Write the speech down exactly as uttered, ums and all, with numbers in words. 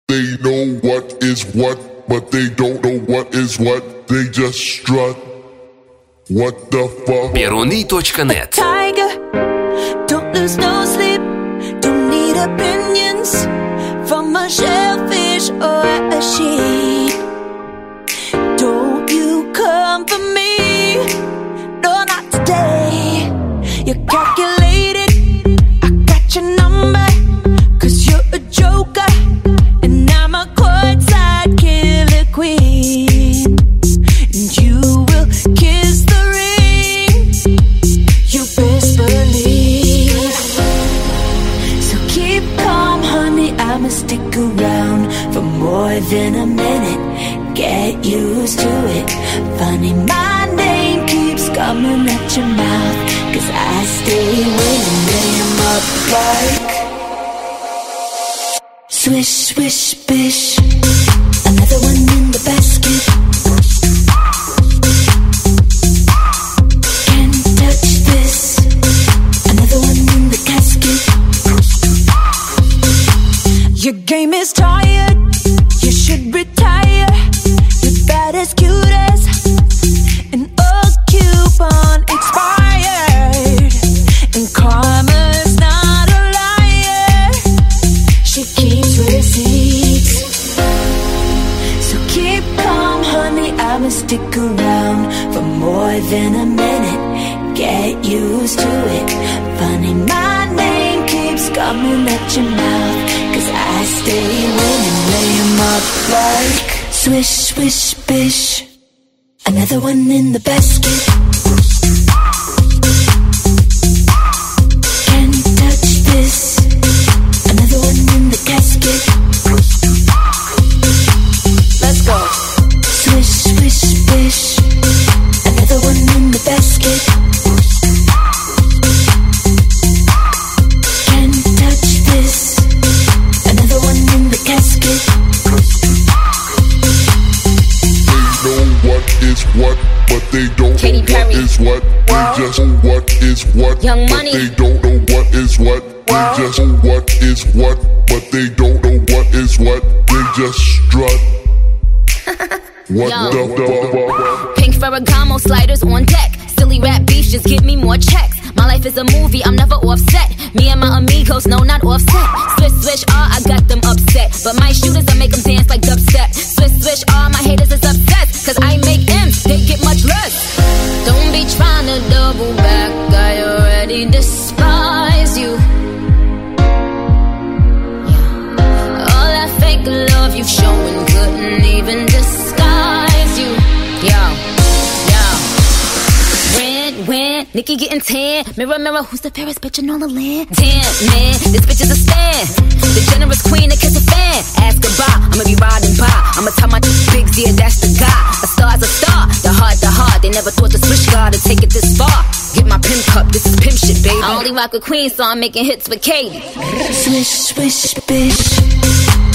They know what is what, but they don't know what is what. They just strut. What the fuck? Перуны точка нет. Tiger, don't lose no sleep. Don't need opinions from a shellfish or a sheep. Don't you come for me? No, not today. You're calculated. I got your number. Cause you're a joker. And I'm a courtside killer queen. And you will kiss the ring. You best believe. So keep calm, honey. I'ma stick around for more than a minute. Get used to it. Funny, my name keeps coming at your mouth. Cause I stay winning, lay 'em up like swish, swish, bish. Another one in the basket. Can't touch this. Another one in the casket. Your game is tired. You should retire. You're bad as cute as an old coupon expired. And karma's not a liar. She keeps receipts. So keep calm, honey. I'ma stick around for more than a minute. Get used to it. Funny, my name keeps coming at your mouth. Cause I stay winning, lay 'em up like swish, swish, bish. Another one in the basket. Can't touch this. Another one in the casket. Let's go. Swish, swish, bish. Another one in the basket. Can't touch this. Another one in the casket. They know what is what, but they don't Katy know Perry. what is what. They World. just know what is what, Young but Money. they don't know what is what. They World. just know what is what, but they don't know what is what. They just strut. What Yo. the fuck? Pink Ferragamo sliders on deck. Silly rap beefs just give me more checks. My life is a movie, I'm never offset. Me and my amigos, no, not offset. Swish, swish, ah, I got them upset. But my shooters, I make them dance like dubstep. Swish, swish, ah, my haters is upset. Cause I make M's, they get much less. Don't be trying to double back, I already despise you. Yeah. All that fake love you've shown couldn't even disguise you. Yo, yo. When, when, Nikki getting tan. Mirror, mirror, who's the fairest bitch in all the land? Damn, man, this bitch is a stan. The generous queen that kiss a fan. Ask goodbye, I'ma be riding by. I'ma tell my bigs, yeah, that's the guy. A star's a star, the heart, the heart. They never thought the switch guard to take it this far. Get my pimp cup, this is pimp shit, baby. I only rock with queens, so I'm making hits with Katy. Swish, swish, bish.